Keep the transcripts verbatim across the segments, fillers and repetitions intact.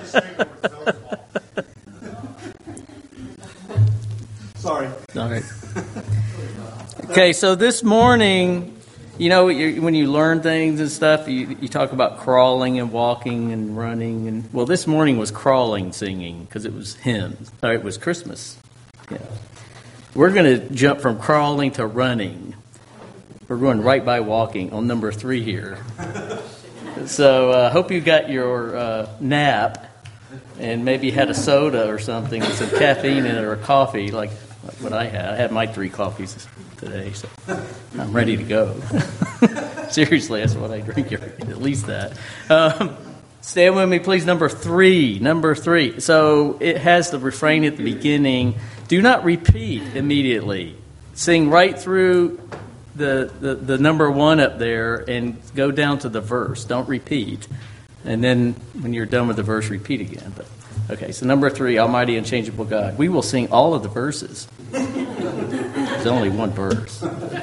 Sorry. All right. Okay, so this morning, you know, you, when you learn things and stuff, you, you talk about crawling and walking and running. And well, this morning was crawling singing because it was hymns. Or it was Christmas. Yeah. We're going to jump from crawling to running. We're going right by walking on number three here. So I uh, hope you got your uh, nap and maybe had a soda or something with some caffeine in it or coffee like, like what I had. I had my three coffees today, so I'm ready to go. Seriously, that's what I drink, at least that. Um, stand with me, please. Number three. Number three. So it has the refrain at the beginning. Do not repeat immediately. Sing right through the, the, the number one up there and go down to the verse. Don't repeat. And then when you're done with the verse, repeat again. But okay, so number three, Almighty and Changeable God. We will sing all of the verses. There's only one verse.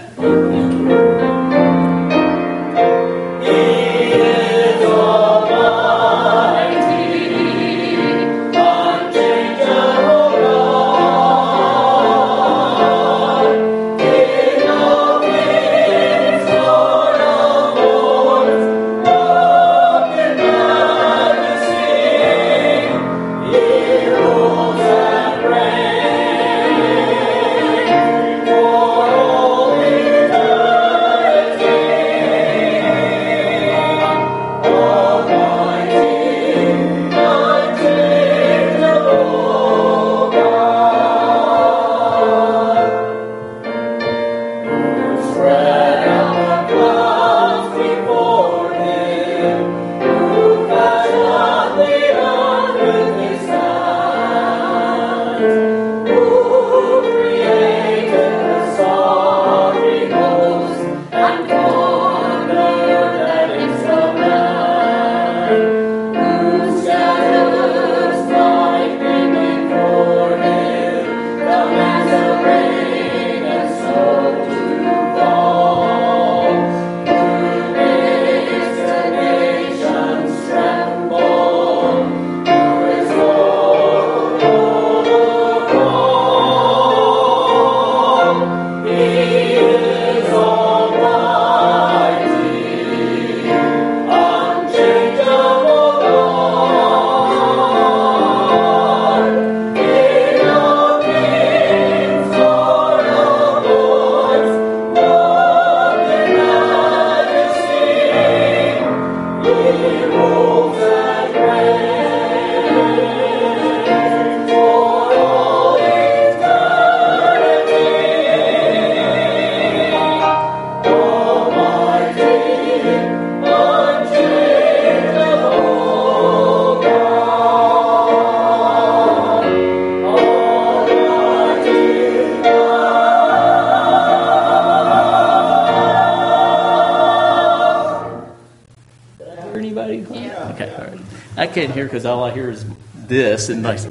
I can't hear because all I hear is this, and like,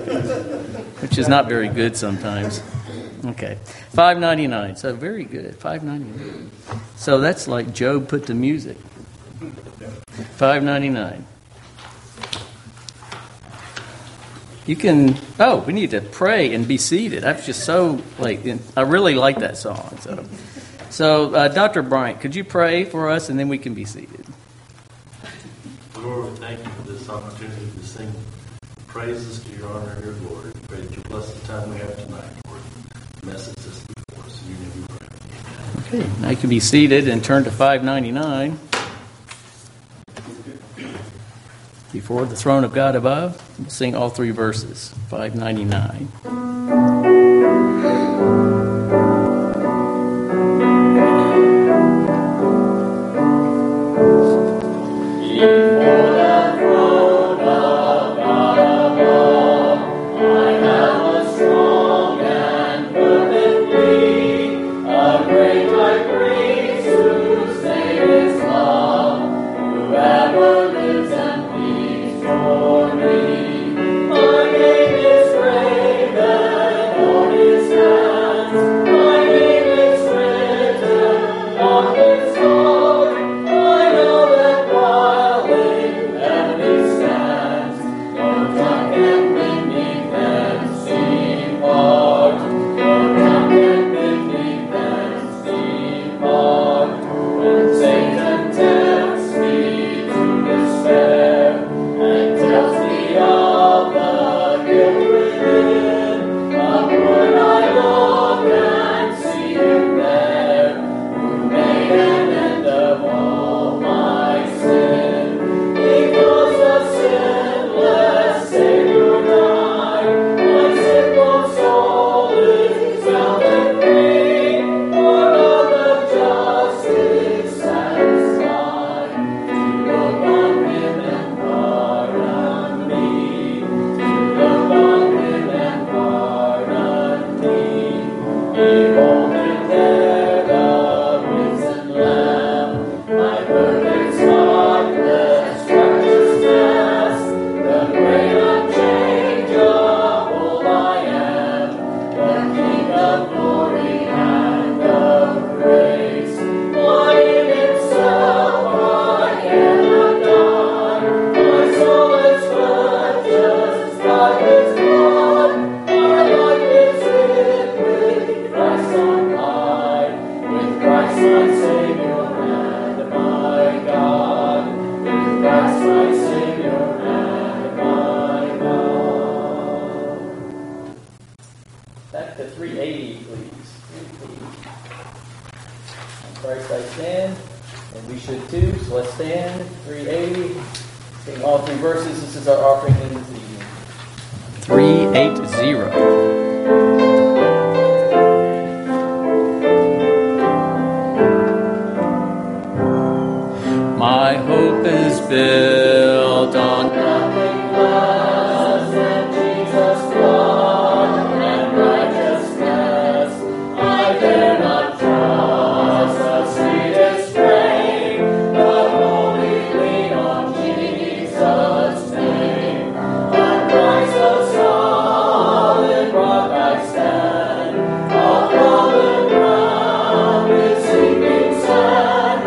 which is not very good sometimes. Okay, five ninety-nine. So very good, five ninety-nine. So that's like Job put to music. five ninety-nine. You can. Oh, we need to pray and be seated. I'm just so like. I really like that song. So, so uh, Doctor Bryant, could you pray for us, and then we can be seated. Lord, we thank you for this opportunity to sing praises to your honor and your glory. Pray that you bless the time we have tonight, Lord. Message this before us. You may be praying. Okay, now you can be seated and turn to five ninety-nine. Before the throne of God above, we'll sing all three verses. five ninety-nine. For me, my name is Ray. should too. So let's stand. three eighty. Sing all three verses. This is our offering in this evening. three eighty. My hope is built on nothing less than Jesus' blood and righteousness. I dare not trust the sweetest frame, but wholly lean on Jesus' name. On Christ the solid rock I stand, all common ground is sinking sand.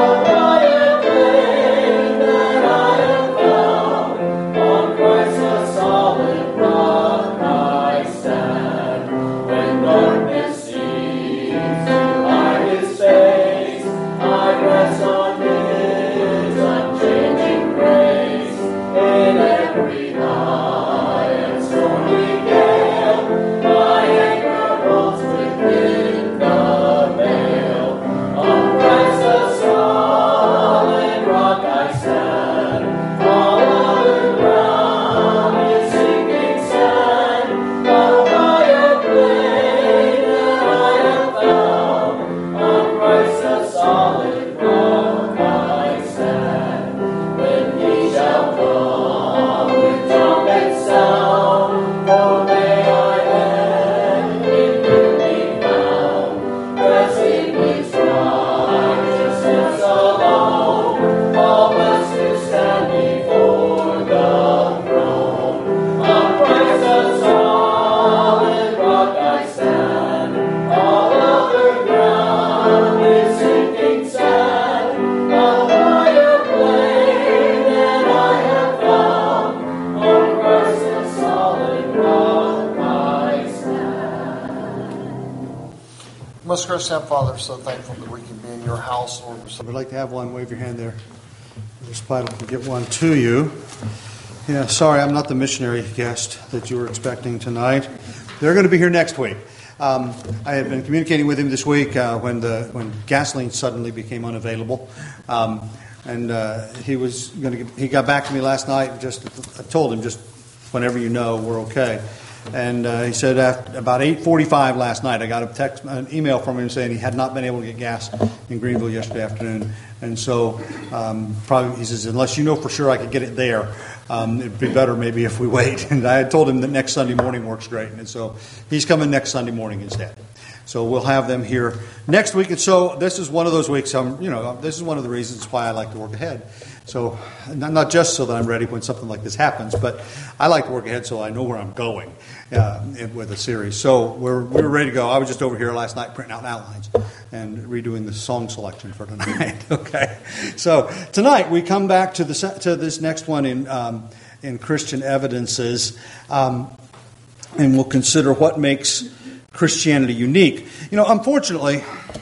Most gracious Heavenly Father, I'm so thankful that we can be in your house, Lord. If you'd like to have one, wave your hand there. Mister Spidle can get one to you. Yeah, sorry, I'm not the missionary guest that you were expecting tonight. They're going to be here next week. Um, I had been communicating with him this week uh, when the when gasoline suddenly became unavailable, um, and uh, he was going to. He got back to me last night. Just I told him just whenever you know we're okay. And uh, he said at about eight forty-five last night, I got a text, an email from him saying he had not been able to get gas in Greenville yesterday afternoon. And so um, probably he says, unless you know for sure I could get it there, um, it'd be better maybe if we wait. And I had told him that next Sunday morning works great. And so he's coming next Sunday morning instead. So we'll have them here next week. And so this is one of those weeks, um, you know, this is one of the reasons why I like to work ahead. So not just so that I'm ready when something like this happens, but I like to work ahead so I know where I'm going uh, with a series. So we're we're ready to go. I was just over here last night printing out outlines and redoing the song selection for tonight. Okay, so tonight we come back to the to this next one in um, in Christian Evidences, um, and we'll consider what makes Christianity unique. You know, unfortunately,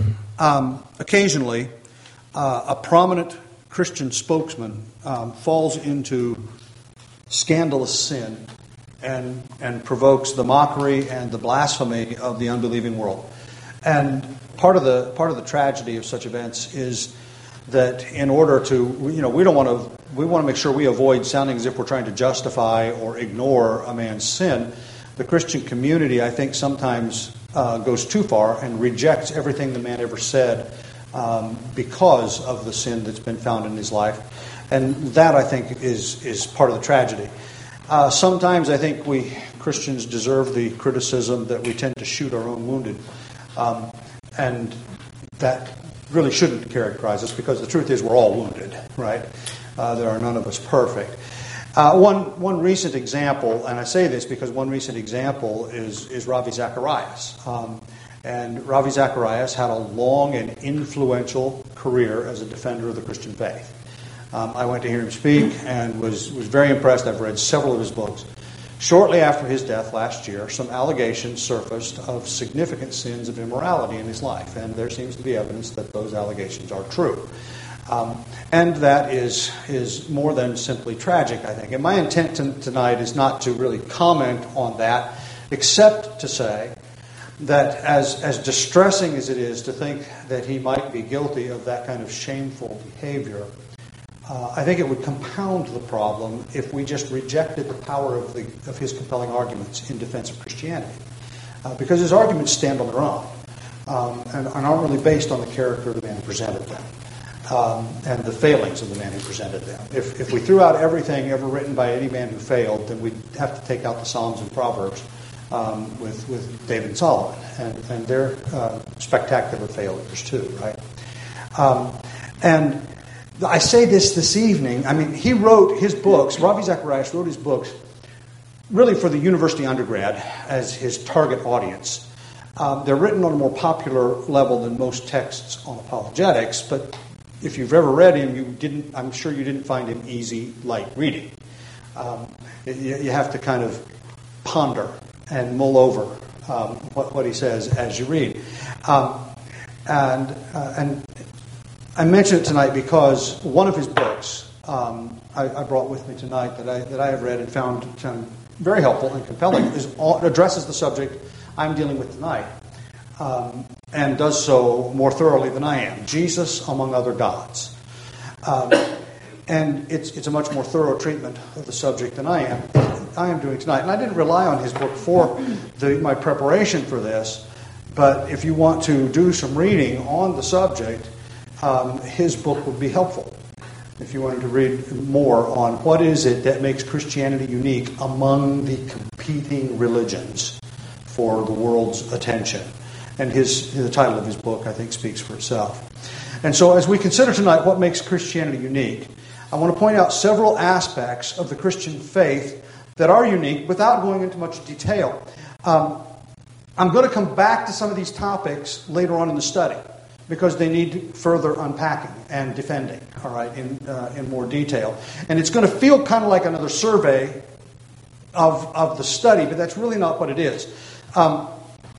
um, occasionally uh, a prominent Christian spokesman um, falls into scandalous sin and and provokes the mockery and the blasphemy of the unbelieving world. And part of the part of the tragedy of such events is that in order to, you know, we don't want to we want to make sure we avoid sounding as if we're trying to justify or ignore a man's sin. The Christian community, I think, sometimes uh, goes too far and rejects everything the man ever said. Um, because of the sin that's been found in his life. And that, I think, is is part of the tragedy. Uh, sometimes I think we Christians deserve the criticism that we tend to shoot our own wounded. Um, and that really shouldn't characterize us, because the truth is we're all wounded, right? Uh, there are none of us perfect. Uh, one one recent example, and I say this because one recent example is, is Ravi Zacharias. Um, And Ravi Zacharias had a long and influential career as a defender of the Christian faith. Um, I went to hear him speak and was, was very impressed. I've read several of his books. Shortly after his death last year, some allegations surfaced of significant sins of immorality in his life. And there seems to be evidence that those allegations are true. Um, and that is is more than simply tragic, I think. And my intent to, tonight is not to really comment on that, except to say that as, as distressing as it is to think that he might be guilty of that kind of shameful behavior, uh, I think it would compound the problem if we just rejected the power of, the, of his compelling arguments in defense of Christianity. Uh, because his arguments stand on their own um, and, and aren't really based on the character of the man who presented them um, and the failings of the man who presented them. If, if we threw out everything ever written by any man who failed, then we'd have to take out the Psalms and Proverbs um, with, with David and Solomon. And, and they're uh, spectacular failures too, right? Um, and I say this this evening. I mean, he wrote his books, Ravi Zacharias wrote his books really for the university undergrad as his target audience. Um, they're written on a more popular level than most texts on apologetics, but if you've ever read him, you didn't. I'm sure you didn't find him easy, light reading. Um, you, you have to kind of ponder and mull over um, what, what he says as you read. Um, and uh, and I mention it tonight because one of his books um, I, I brought with me tonight that I that I have read and found, found very helpful and compelling is all, addresses the subject I'm dealing with tonight, um, and does so more thoroughly than I am. Jesus Among Other Gods. Um, and it's it's a much more thorough treatment of the subject than I am I am doing tonight. And I didn't rely on his book for the, my preparation for this, but if you want to do some reading on the subject, um, his book would be helpful. If you wanted to read more on what is it that makes Christianity unique among the competing religions for the world's attention. And his the title of his book, I think, speaks for itself. And so as we consider tonight what makes Christianity unique, I want to point out several aspects of the Christian faith that are unique without going into much detail. Um, I'm going to come back to some of these topics later on in the study, because they need further unpacking and defending, all right, in uh, in more detail. And it's going to feel kind of like another survey of, of the study, but that's really not what it is. Um,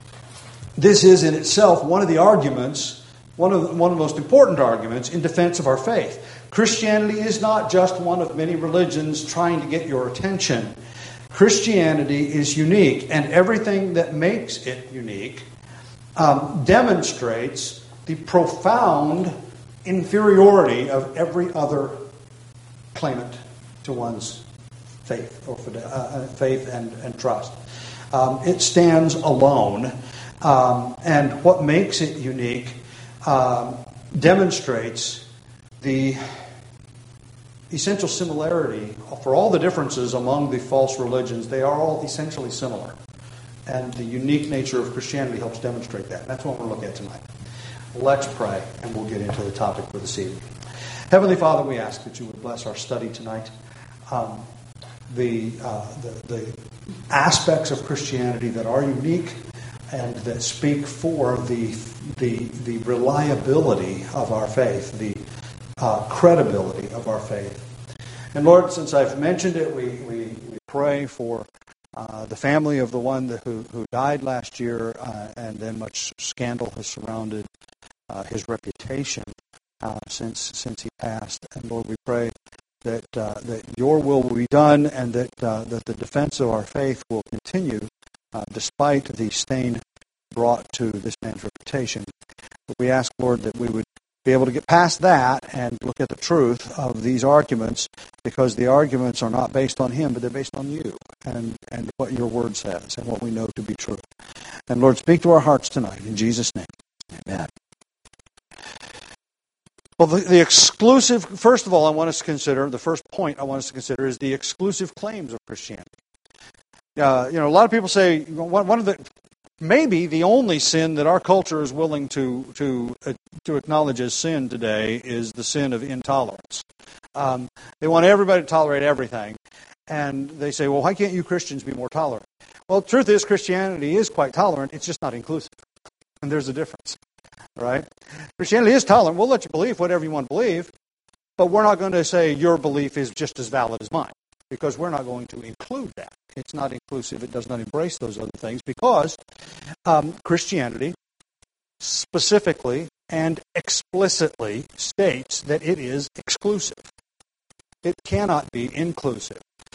this is in itself one of the arguments, one of the, one of the most important arguments in defense of our faith. Christianity is not just one of many religions trying to get your attention. Christianity is unique, and everything that makes it unique um, demonstrates the profound inferiority of every other claimant to one's faith or uh, faith and, and trust. Um, it stands alone, um, and what makes it unique um, demonstrates the essential similarity. For all the differences among the false religions, they are all essentially similar. And the unique nature of Christianity helps demonstrate that. That's what we'll look at tonight. Let's pray, and we'll get into the topic for this evening. Heavenly Father, we ask that you would bless our study tonight. Um, the, uh, the the aspects of Christianity that are unique and that speak for the the the reliability of our faith, the uh, credibility of our faith. And Lord, since I've mentioned it, we we, we pray for Uh, the family of the one that, who, who died last year, uh, and then much scandal has surrounded uh, his reputation uh, since since he passed. And Lord, we pray that uh, that your will will be done, and that uh, that the defense of our faith will continue uh, despite the stain brought to this man's reputation. But we ask, Lord, that we would be able to get past that and look at the truth of these arguments, because the arguments are not based on him, but they're based on you and, and what your word says and what we know to be true. And Lord, speak to our hearts tonight in Jesus' name. Amen. Well, the, the exclusive, first of all, I want us to consider, the first point I want us to consider is the exclusive claims of Christianity. Uh, you know, a lot of people say, one of the, maybe the only sin that our culture is willing to to uh, to acknowledge as sin today is the sin of intolerance. Um, they want everybody to tolerate everything, and they say, "Well, why can't you Christians be more tolerant?" Well, the truth is, Christianity is quite tolerant. It's just not inclusive, and there's a difference, right? Christianity is tolerant. We'll let you believe whatever you want to believe, but we're not going to say your belief is just as valid as mine, because we're not going to include that. It's not inclusive. It does not embrace those other things, because um, Christianity specifically and explicitly states that it is exclusive. It cannot be inclusive.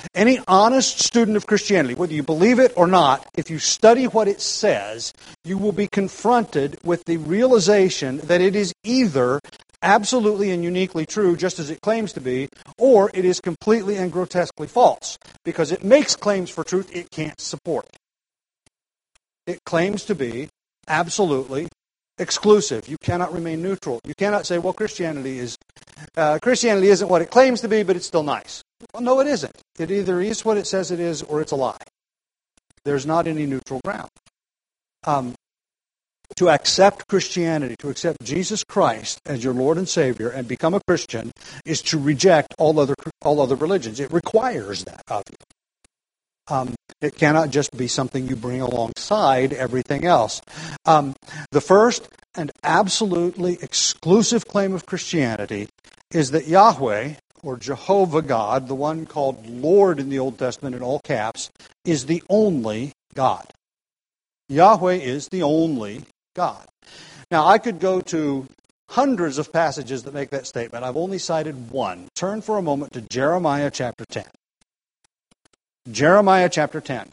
Any honest student of Christianity, whether you believe it or not, if you study what it says, you will be confronted with the realization that it is either absolutely and uniquely true, just as it claims to be, or it is completely and grotesquely false, because it makes claims for truth it can't support. It claims to be absolutely exclusive. You cannot remain neutral. You cannot say, well, Christianity is uh, Christianity isn't what it claims to be, but it's still nice. Well, no, it isn't. It either is what it says it is, or it's a lie. There's not any neutral ground. Um, to accept Christianity, to accept Jesus Christ as your Lord and Savior and become a Christian is to reject all other all other religions. It requires that of you. Um, it cannot just be something you bring alongside everything else. Um, the first and absolutely exclusive claim of Christianity is that Yahweh, or Jehovah God, the one called Lord in the Old Testament in all caps, is the only God. Yahweh is the only God. Now, I could go to hundreds of passages that make that statement. I've only cited one. Turn for a moment to Jeremiah chapter ten. Jeremiah chapter ten.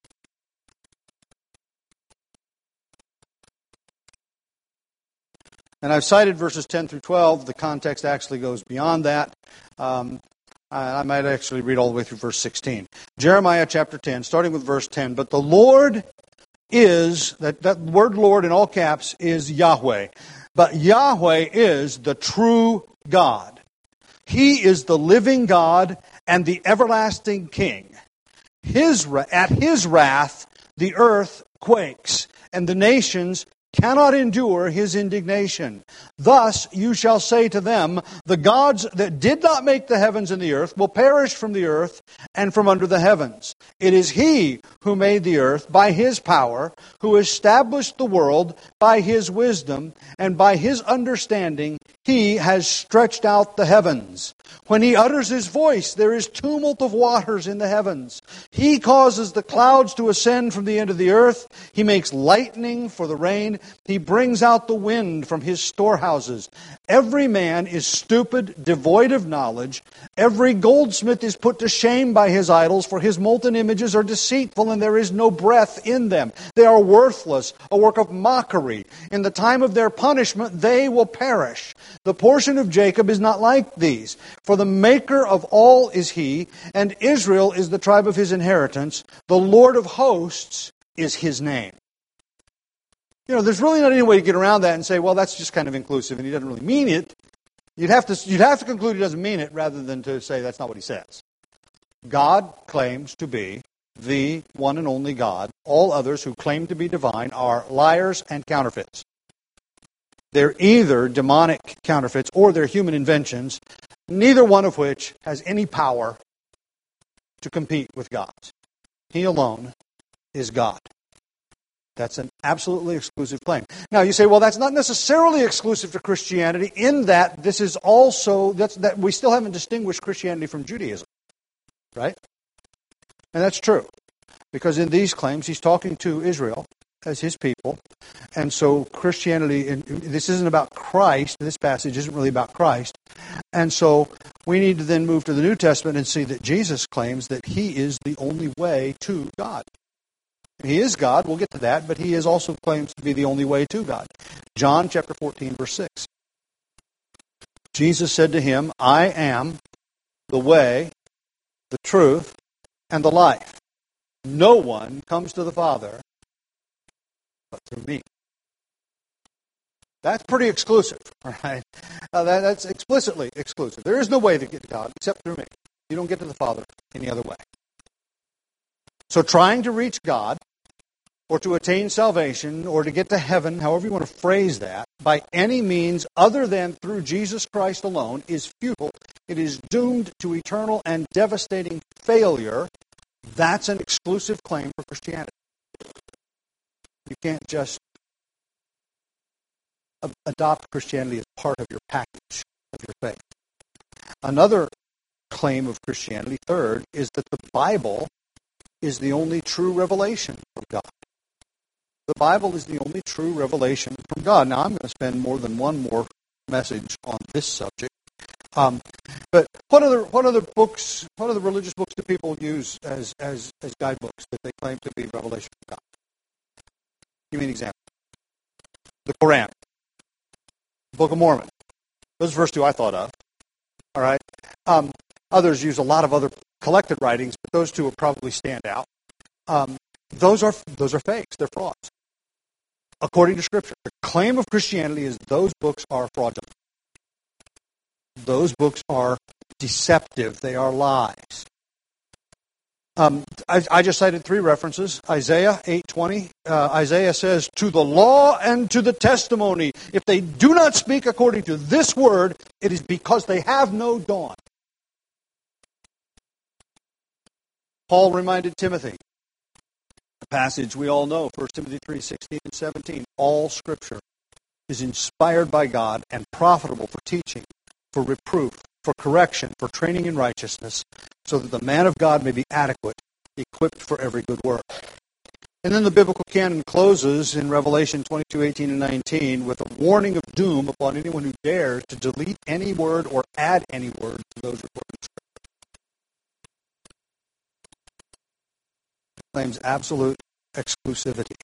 And I've cited verses ten through twelve. The context actually goes beyond that. Um, I, I might actually read all the way through verse sixteen. Jeremiah chapter ten, starting with verse ten. But the Lord is, that, that word Lord in all caps is Yahweh. But Yahweh is the true God. He is the living God and the everlasting King. His, at His wrath, the earth quakes, and the nations cannot endure His indignation. Thus you shall say to them, the gods that did not make the heavens and the earth will perish from the earth and from under the heavens. It is He who made the earth by His power, who established the world by His wisdom, and by His understanding He has stretched out the heavens. When He utters His voice, there is tumult of waters in the heavens. He causes the clouds to ascend from the end of the earth. He makes lightning for the rain. He brings out the wind from His storehouses. Every man is stupid, devoid of knowledge. Every goldsmith is put to shame by his idols, for his molten images are deceitful, and there is no breath in them. They are worthless, a work of mockery. In the time of their punishment, they will perish. The portion of Jacob is not like these, for the maker of all is He, and Israel is the tribe of His inheritance. The Lord of hosts is His name. You know, there's really not any way to get around that and say, well, that's just kind of inclusive, and He doesn't really mean it. You'd have to, you'd have to conclude He doesn't mean it, rather than to say that's not what He says. God claims to be the one and only God. All others who claim to be divine are liars and counterfeits. They're either demonic counterfeits or they're human inventions, neither one of which has any power to compete with God's. He alone is God. That's an absolutely exclusive claim. Now you say, well, that's not necessarily exclusive to Christianity, in that this is also, that's, that we still haven't distinguished Christianity from Judaism. Right? And that's true. Because in these claims, He's talking to Israel as His people. And so Christianity, this isn't about Christ. This passage isn't really about Christ. And so we need to then move to the New Testament and see that Jesus claims that He is the only way to God. He is God, we'll get to that, but He is also claims to be the only way to God. John chapter fourteen, verse six. Jesus said to him, I am the way, the truth, and the life. No one comes to the Father but through me. That's pretty exclusive, all right? Uh, that, that's explicitly exclusive. There is no way to get to God except through me. You don't get to the Father any other way. So trying to reach God, or to attain salvation, or to get to heaven, however you want to phrase that, by any means other than through Jesus Christ alone, is futile. It is doomed to eternal and devastating failure. That's an exclusive claim for Christianity. You can't just adopt Christianity as part of your package of your faith. Another claim of Christianity, third, is that the Bible is the only true revelation from God. The Bible is the only true revelation from God. Now, I'm going to spend more than one more message on this subject, Um, but what other what other books, what other religious books do people use as as as guidebooks that they claim to be revelation from God? Give me an example. The Quran, the Book of Mormon. Those are the first two I thought of. All right. Um, others use a lot of other collected writings, but those two will probably stand out. Um, those are those are fakes. They're frauds. According to Scripture, the claim of Christianity is those books are fraudulent. Those books are deceptive. They are lies. Um, I, I just cited three references. Isaiah eight twenty. Uh, Isaiah says, "To the law and to the testimony, if they do not speak according to this word, it is because they have no dawn." Paul reminded Timothy, a passage we all know, First Timothy three sixteen and seventeen. All Scripture is inspired by God and profitable for teaching, for reproof, for correction, for training in righteousness, so that the man of God may be adequate, equipped for every good work. And then the biblical canon closes in Revelation twenty-two eighteen and nineteen with a warning of doom upon anyone who dares to delete any word or add any word to those recorded in Scripture. It claims absolute exclusivity.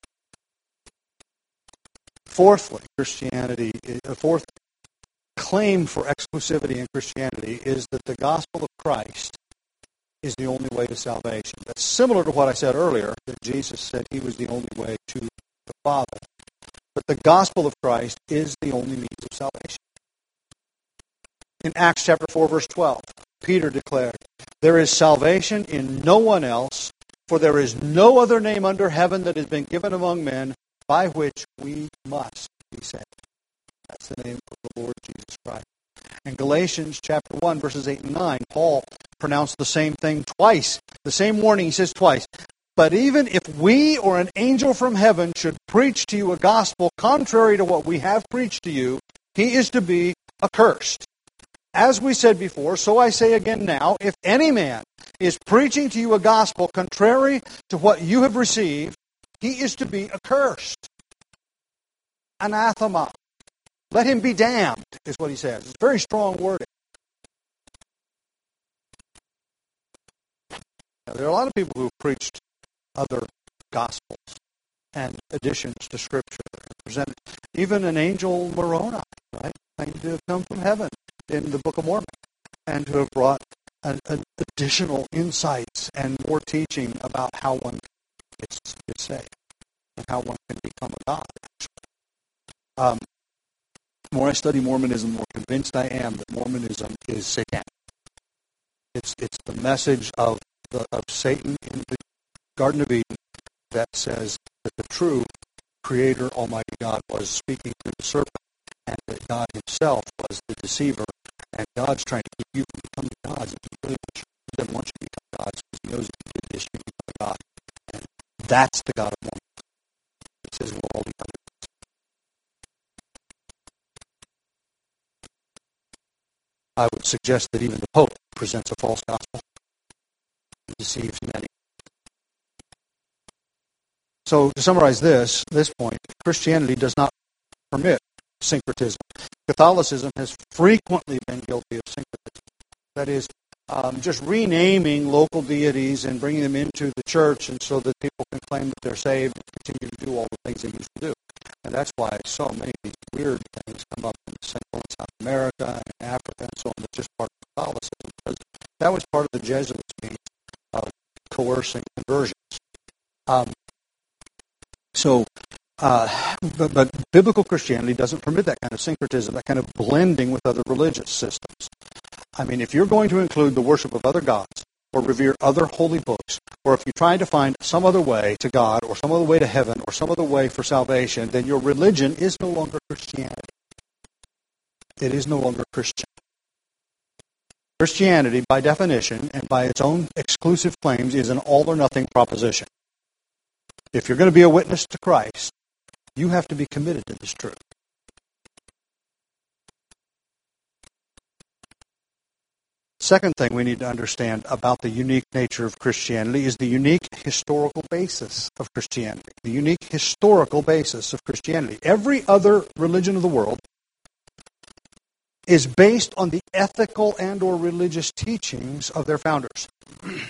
Fourthly, Christianity, a fourth claim for exclusivity in Christianity is that the gospel of Christ is the only way to salvation. That's similar to what I said earlier, that Jesus said he was the only way to the Father. But the gospel of Christ is the only means of salvation. In Acts chapter four, verse twelve, Peter declared, "There is salvation in no one else, for there is no other name under heaven that has been given among men by which we must be saved." That's the name of the Lord Jesus Christ. In Galatians chapter one, verses eight and nine, Paul pronounced the same thing twice. The same warning he says twice. "But even if we or an angel from heaven should preach to you a gospel contrary to what we have preached to you, he is to be accursed. As we said before, so I say again now, if any man is preaching to you a gospel contrary to what you have received, he is to be accursed." Anathema. Let him be damned, is what he says. It's very strong wording. Now, there are a lot of people who have preached other gospels and additions to Scripture. Presented even an angel Moroni, right, claimed to have come from heaven in the Book of Mormon, and to have brought an, an additional insights and more teaching about how one gets, gets saved and how one can become a god. Um, the more I study Mormonism, the more convinced I am that Mormonism is satanic. It's it's the message of the, of Satan in the Garden of Eden that says that the true Creator, Almighty God, was speaking through the serpent, and that God Himself was the deceiver, and God's trying to keep you from becoming gods. He really wants you, He doesn't want you to become gods because He knows if you do this, you become a god. And that's the God of Mormonism. It says we'll all become gods. I would suggest that even the Pope presents a false gospel and deceives many. So to summarize this, this point, Christianity does not permit syncretism. Catholicism has frequently been guilty of syncretism. That is, um, just renaming local deities and bringing them into the church, and so that people can claim that they're saved and continue to do all the things they used to do. And that's why so many of these weird things come up in Central and South America and Africa and so on. That's just part of Catholicism, because that was part of the Jesuits' means of coercing conversions. Um, so, uh, but, but biblical Christianity doesn't permit that kind of syncretism, that kind of blending with other religious systems. I mean, if you're going to include the worship of other gods, or revere other holy books, or if you're trying to find some other way to God, or some other way to heaven, or some other way for salvation, then your religion is no longer Christianity. It is no longer Christian. Christianity, by definition, and by its own exclusive claims, is an all-or-nothing proposition. If you're going to be a witness to Christ, you have to be committed to this truth. Second thing we need to understand about the unique nature of Christianity is the unique historical basis of Christianity. The unique historical basis of Christianity. Every other religion of the world is based on the ethical and or religious teachings of their founders. You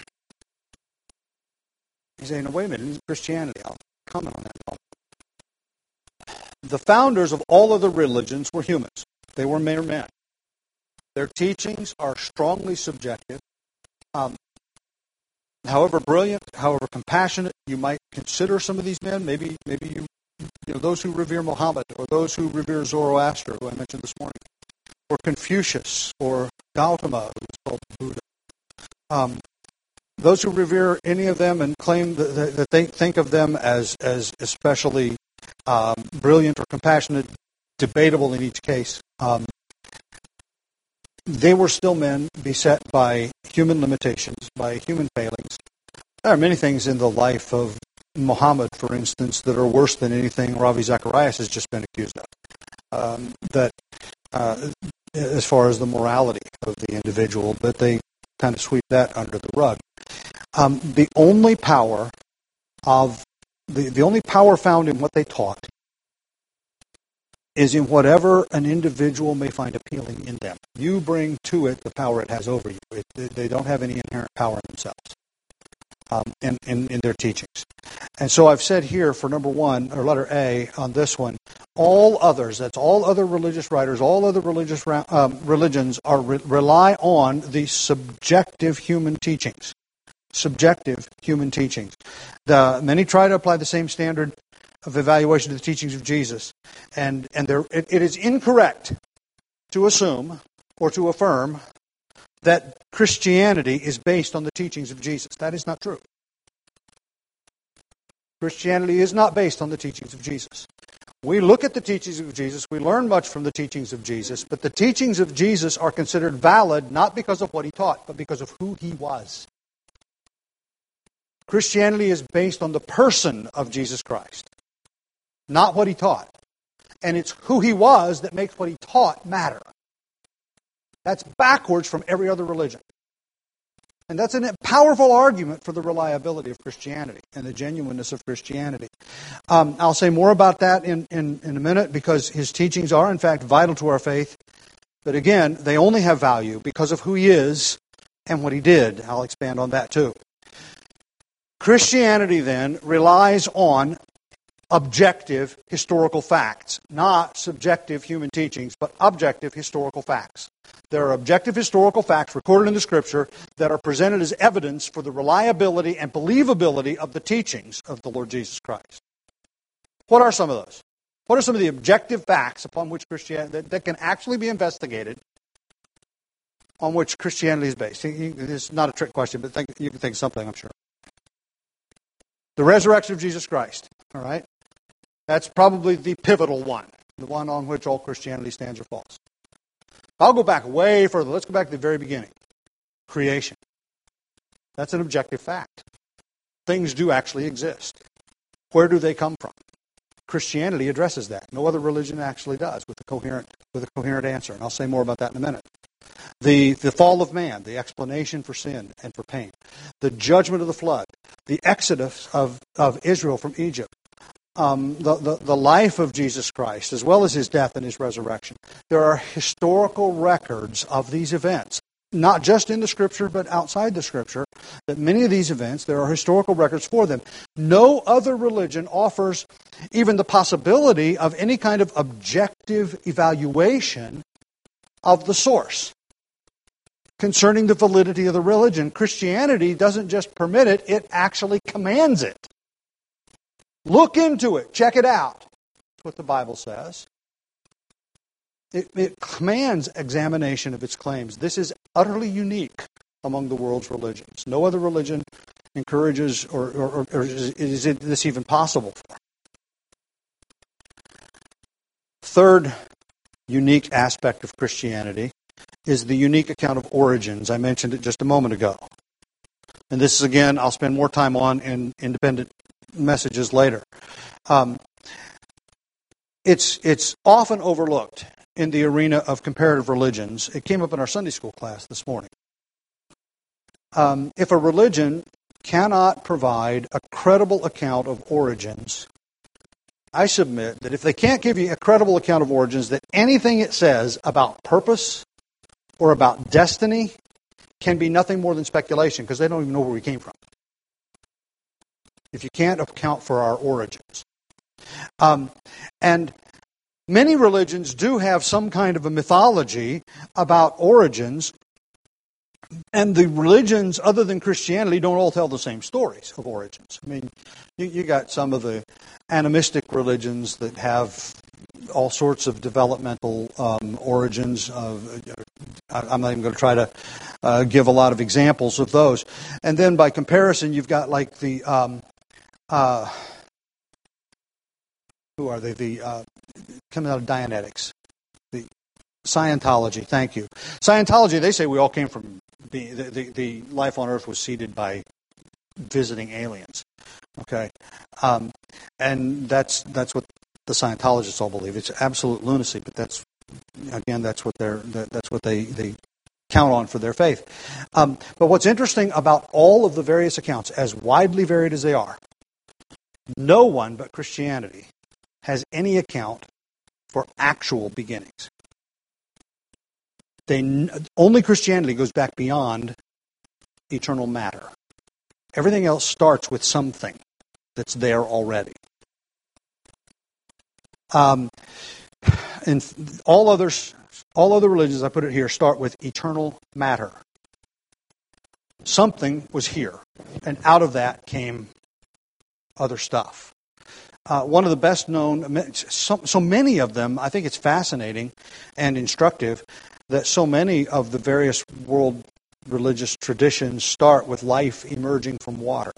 say, no, wait a minute, this is Christianity. I'll comment on that in a moment. The founders of all other religions were humans. They were mere men. Their teachings are strongly subjective. Um, however brilliant, however compassionate you might consider some of these men, maybe maybe you, you know, those who revere Muhammad or those who revere Zoroaster, who I mentioned this morning, or Confucius or Gautama, who is called Buddha. Um, those who revere any of them and claim that, that they think of them as, as especially um, brilliant or compassionate, debatable in each case, um, they were still men beset by human limitations, by human failings. There are many things in the life of Muhammad, for instance, that are worse than anything Ravi Zacharias has just been accused of. Um, that, uh, as far as the morality of the individual, but they kind of sweep that under the rug. Um, the only power of the the only power found in what they taught is in whatever an individual may find appealing in them. You bring to it the power it has over you. It, they don't have any inherent power in themselves um, in, in, in their teachings. And so I've said here for number one, or letter A on this one, all others, that's all other religious writers, all other religious um, religions are re- rely on the subjective human teachings. Subjective human teachings. The, many try to apply the same standard of evaluation to the teachings of Jesus. And, and there, it, it is incorrect to assume or to affirm that Christianity is based on the teachings of Jesus. That is not true. Christianity is not based on the teachings of Jesus. We look at the teachings of Jesus, we learn much from the teachings of Jesus, but the teachings of Jesus are considered valid not because of what he taught, but because of who he was. Christianity is based on the person of Jesus Christ, not what he taught. And it's who he was that makes what he taught matter. That's backwards from every other religion. And that's a powerful argument for the reliability of Christianity and the genuineness of Christianity. Um, I'll say more about that in, in, in a minute because his teachings are, in fact, vital to our faith. But again, they only have value because of who he is and what he did. I'll expand on that too. Christianity, then, relies on objective historical facts, not subjective human teachings, but objective historical facts. There are objective historical facts recorded in the Scripture that are presented as evidence for the reliability and believability of the teachings of the Lord Jesus Christ. What are some of those? What are some of the objective facts upon which Christianity that, that can actually be investigated, on which Christianity is based? It's not a trick question, but think, you can think of something, I'm sure. The resurrection of Jesus Christ, all right? That's probably the pivotal one, the one on which all Christianity stands or falls. I'll go back way further. Let's go back to the very beginning. Creation. That's an objective fact. Things do actually exist. Where do they come from? Christianity addresses that. No other religion actually does with a coherent, with a coherent answer. And I'll say more about that in a minute. The, the fall of man, the explanation for sin and for pain. The judgment of the flood. The exodus of, of Israel from Egypt. Um, the, the, the life of Jesus Christ, as well as his death and his resurrection. There are historical records of these events, not just in the Scripture, but outside the Scripture, that many of these events, there are historical records for them. No other religion offers even the possibility of any kind of objective evaluation of the source concerning the validity of the religion. Christianity doesn't just permit it, it actually commands it. Look into it. Check it out. That's what the Bible says. It, it commands examination of its claims. This is utterly unique among the world's religions. No other religion encourages or, or, or is, is this even possible for. Third unique aspect of Christianity is the unique account of origins. I mentioned it just a moment ago. And this is, again, I'll spend more time on in independent messages later. Um, it's it's often overlooked in the arena of comparative religions. It came up in our Sunday school class this morning. Um, if a religion cannot provide a credible account of origins, I submit that if they can't give you a credible account of origins, that anything it says about purpose or about destiny can be nothing more than speculation, because they don't even know where we came from. If you can't account for our origins. Um, and many religions do have some kind of a mythology about origins, and the religions other than Christianity don't all tell the same stories of origins. I mean, you, you got some of the animistic religions that have all sorts of developmental um, origins. Of, I'm not even going to try to uh, give a lot of examples of those. And then by comparison, you've got like the, um, uh, who are they? The uh, coming out of Dianetics, the Scientology. Thank you. Scientology. They say we all came from the the, the life on Earth was seeded by visiting aliens. Okay, um, and that's that's what the Scientologists all believe. It's absolute lunacy, but that's again that's what they're that's what they, they count on for their faith. Um, but what's interesting about all of the various accounts, as widely varied as they are, no one but Christianity has any account for actual beginnings. They only Christianity goes back beyond eternal matter. Everything else starts with something that's there already. Um, and all others, all other religions, I put it here, start with eternal matter. Something was here, and out of that came other stuff. Uh, one of the best known, so, so many of them, I think it's fascinating and instructive that so many of the various world religious traditions start with life emerging from water.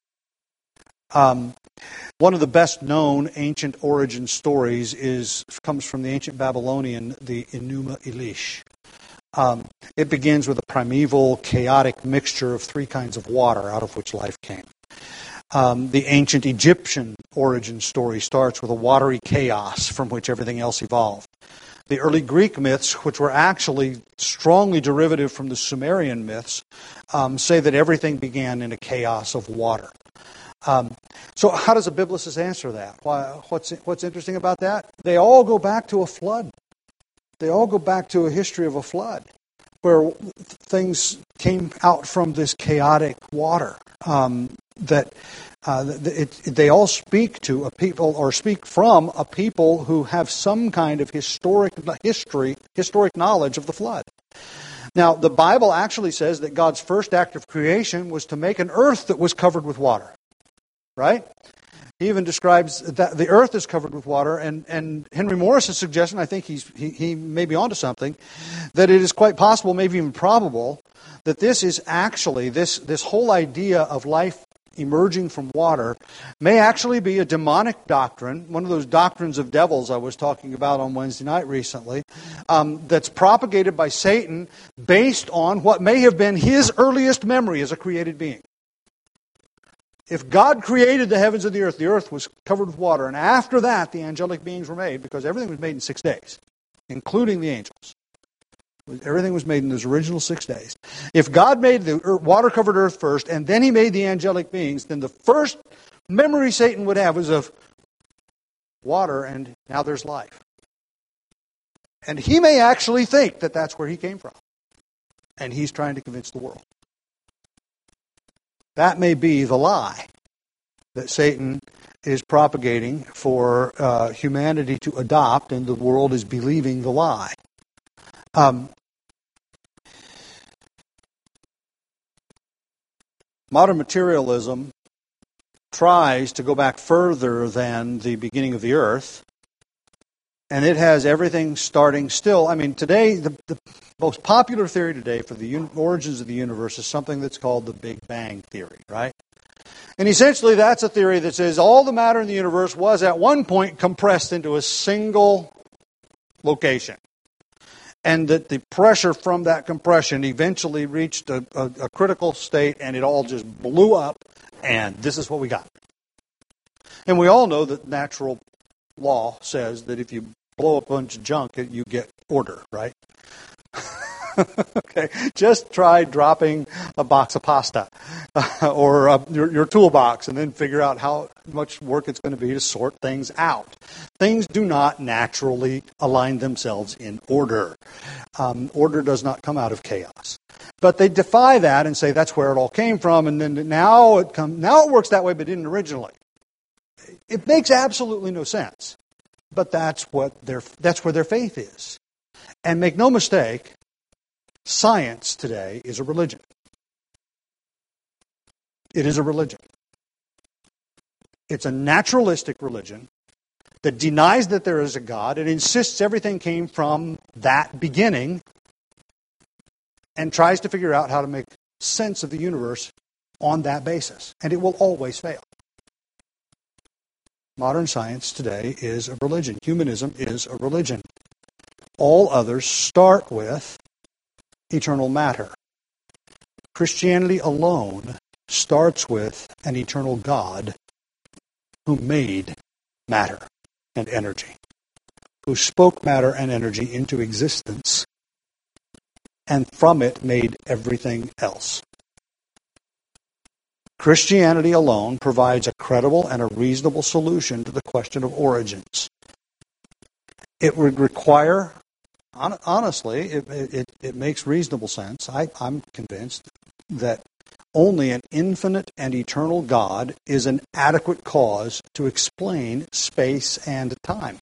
Um, one of the best known ancient origin stories is comes from the ancient Babylonian, the Enuma Elish. Um, it begins with a primeval, chaotic mixture of three kinds of water out of which life came. Um, the ancient Egyptian origin story starts with a watery chaos from which everything else evolved. The early Greek myths, which were actually strongly derivative from the Sumerian myths, um, say that everything began in a chaos of water. Um, so how does a biblicist answer that? Why, what's, what's interesting about that? They all go back to a flood. They all go back to a history of a flood where things came out from this chaotic water. Um, that uh, it, it, they all speak to a people, or speak from a people who have some kind of historic history, historic knowledge of the flood. Now, the Bible actually says that God's first act of creation was to make an earth that was covered with water. Right? He even describes that the earth is covered with water, and, and Henry Morris is suggesting, I think he's, he, he may be onto something, that it is quite possible, maybe even probable, that this is actually, this, this whole idea of life emerging from water may actually be a demonic doctrine, one of those doctrines of devils I was talking about on Wednesday night recently, um, that's propagated by Satan based on what may have been his earliest memory as a created being. If God created the heavens and the earth, the earth was covered with water, and after that the angelic beings were made, because everything was made in six days, including the angels. Everything was made in those original six days. If God made the water-covered earth first, and then he made the angelic beings, then the first memory Satan would have was of water, and now there's life. And he may actually think that that's where he came from. And he's trying to convince the world. That may be the lie that Satan is propagating for uh, humanity to adopt, and the world is believing the lie. Um, modern materialism tries to go back further than the beginning of the earth, and it has everything starting still. I mean, today, the, the most popular theory today for the un- origins of the universe is something that's called the Big Bang theory, right? And essentially that's a theory that says all the matter in the universe was at one point compressed into a single location. And that the pressure from that compression eventually reached a, a, a critical state, and it all just blew up, and this is what we got. And we all know that natural law says that if you blow up a bunch of junk, you get order, right? Okay, just try dropping a box of pasta uh, or uh, your, your toolbox and then figure out how much work it's going to be to sort things out. Things do not naturally align themselves in order. Um, order does not come out of chaos. But they defy that and say that's where it all came from, and then now it come, now it works that way, but it didn't originally. It makes absolutely no sense. But that's what their that's where their faith is. And make no mistake, science today is a religion. It is a religion. It's a naturalistic religion that denies that there is a God and insists everything came from that beginning and tries to figure out how to make sense of the universe on that basis. And it will always fail. Modern science today is a religion. Humanism is a religion. All others start with eternal matter. Christianity alone starts with an eternal God who made matter and energy, who spoke matter and energy into existence, and from it made everything else. Christianity alone provides a credible and a reasonable solution to the question of origins. It would require, honestly, it, it, it makes reasonable sense. I, I'm convinced that only an infinite and eternal God is an adequate cause to explain space and time.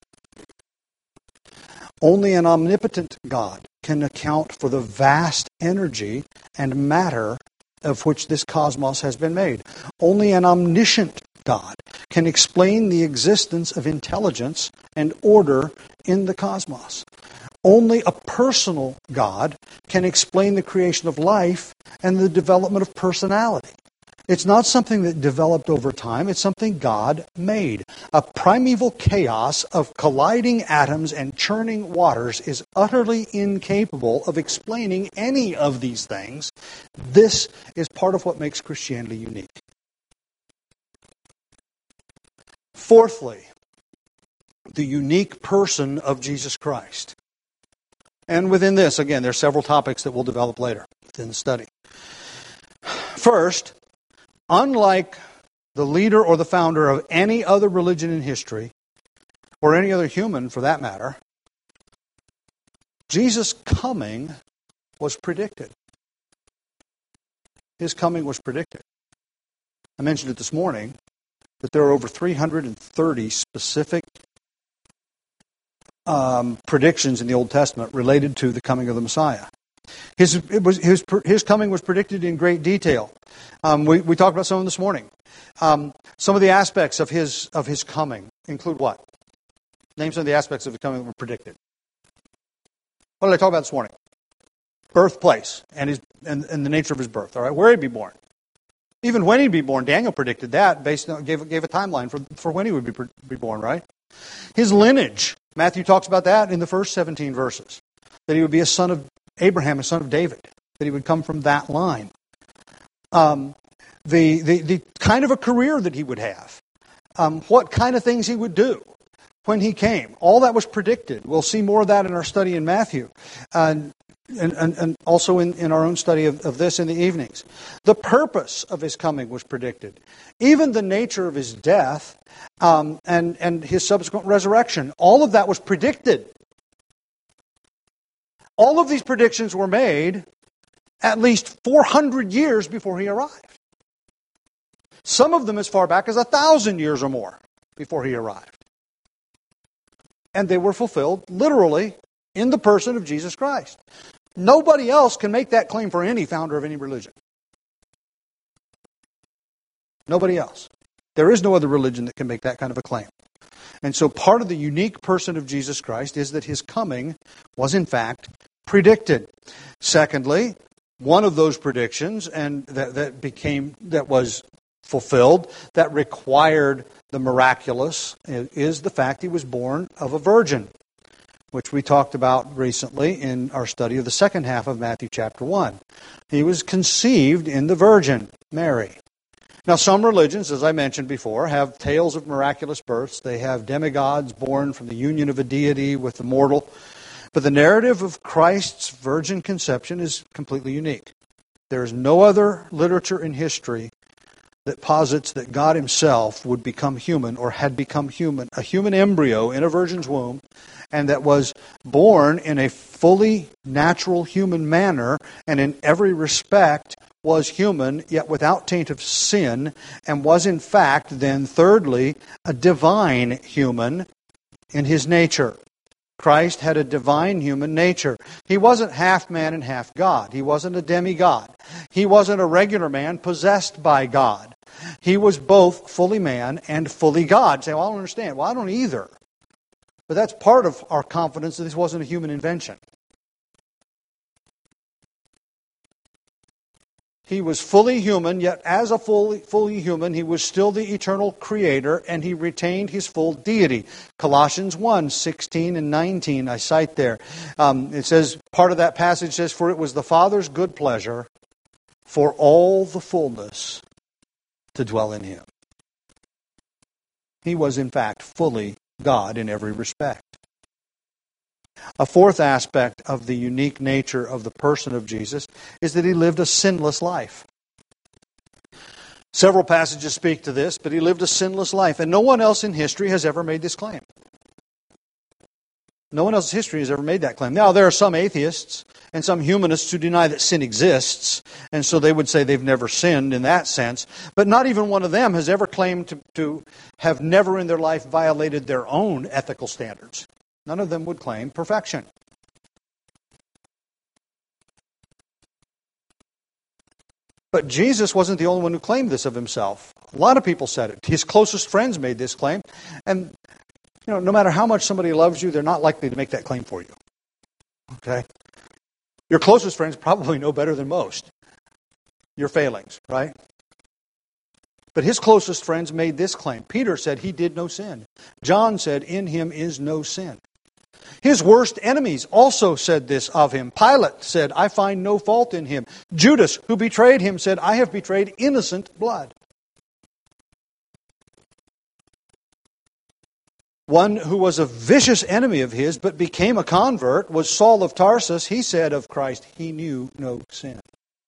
Only an omnipotent God can account for the vast energy and matter of which this cosmos has been made. Only an omniscient God can explain the existence of intelligence and order in the cosmos. Only a personal God can explain the creation of life and the development of personality. It's not something that developed over time. It's something God made. A primeval chaos of colliding atoms and churning waters is utterly incapable of explaining any of these things. This is part of what makes Christianity unique. Fourthly, the unique person of Jesus Christ. And within this, again, there are several topics that we'll develop later in the study. First, unlike the leader or the founder of any other religion in history, or any other human for that matter, Jesus' coming was predicted. His coming was predicted. I mentioned it this morning that there are over three hundred thirty specific um, predictions in the Old Testament related to the coming of the Messiah. His, it was, his, his coming was predicted in great detail. Um, we, we talked about some of them this morning. Um, some of the aspects of his of his coming include what? Name some of the aspects of his coming that were predicted. What did I talk about this morning? Birthplace and his and, and the nature of his birth. All right, where he'd be born. Even when he'd be born, Daniel predicted that based on gave gave a timeline for for when he would be be born. Right. His lineage. Matthew talks about that in the first seventeen verses. That he would be a son of Abraham, a son of David. That he would come from that line. Um, the, the the kind of a career that he would have, um, what kind of things he would do when he came. All that was predicted. We'll see more of that in our study in Matthew, and and, and, and also in, in our own study of, of this in the evenings. The purpose of his coming was predicted. Even the nature of his death um, and, and his subsequent resurrection, all of that was predicted. All of these predictions were made at least four hundred years before he arrived. Some of them as far back as one thousand years or more before he arrived. And they were fulfilled literally in the person of Jesus Christ. Nobody else can make that claim for any founder of any religion. Nobody else. There is no other religion that can make that kind of a claim. And so part of the unique person of Jesus Christ is that his coming was in fact predicted. Secondly, one of those predictions and that, that became that was fulfilled, that required the miraculous, is the fact he was born of a virgin, which we talked about recently in our study of the second half of Matthew chapter one. He was conceived in the Virgin Mary. Now, some religions, as I mentioned before, have tales of miraculous births. They have demigods born from the union of a deity with the mortal. But the narrative of Christ's virgin conception is completely unique. There is no other literature in history that posits that God himself would become human or had become human, a human embryo in a virgin's womb, and that was born in a fully natural human manner and in every respect was human, yet without taint of sin, and was in fact then, thirdly, a divine human in his nature. Christ had a divine human nature. He wasn't half man and half God. He wasn't a demigod. He wasn't a regular man possessed by God. He was both fully man and fully God. Say, well, I don't understand. Well, I don't either. But that's part of our confidence that this wasn't a human invention. He was fully human, yet as a fully, fully human, he was still the eternal creator, and he retained his full deity. Colossians one, sixteen and nineteen, I cite there. Um, it says, part of that passage says, for it was the Father's good pleasure for all the fullness to dwell in him. He was, in fact, fully God in every respect. A fourth aspect of the unique nature of the person of Jesus is that he lived a sinless life. Several passages speak to this, but he lived a sinless life, and no one else in history has ever made this claim. No one else in history has ever made that claim. Now, there are some atheists and some humanists who deny that sin exists, and so they would say they've never sinned in that sense, but not even one of them has ever claimed to, to have never in their life violated their own ethical standards. None of them would claim perfection. But Jesus wasn't the only one who claimed this of himself. A lot of people said it. His closest friends made this claim. And you know, no matter how much somebody loves you, they're not likely to make that claim for you. Okay? Your closest friends probably know better than most your failings, right? But his closest friends made this claim. Peter said he did no sin. John said in him is no sin. His worst enemies also said this of him. Pilate said, I find no fault in him. Judas, who betrayed him, said, I have betrayed innocent blood. One who was a vicious enemy of his but became a convert was Saul of Tarsus. He said of Christ, he knew no sin.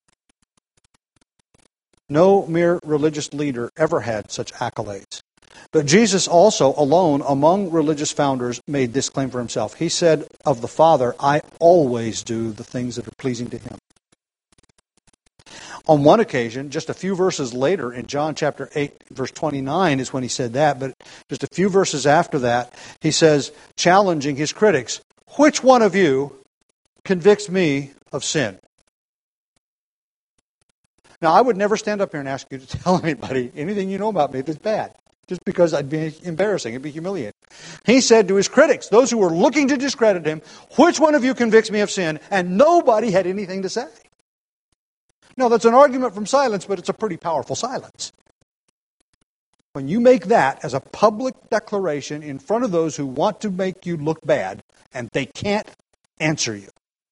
No mere religious leader ever had such accolades. But Jesus also, alone among religious founders, made this claim for himself. He said of the Father, I always do the things that are pleasing to him. On one occasion, just a few verses later, in John chapter eight, verse twenty-nine is when he said that, but just a few verses after that, he says, challenging his critics, which one of you convicts me of sin? Now, I would never stand up here and ask you to tell anybody anything you know about me that's bad, just because I'd be embarrassing, it'd be humiliating. He said to his critics, those who were looking to discredit him, which one of you convicts me of sin? And nobody had anything to say. No, that's an argument from silence, but it's a pretty powerful silence. When you make that as a public declaration in front of those who want to make you look bad, and they can't answer you,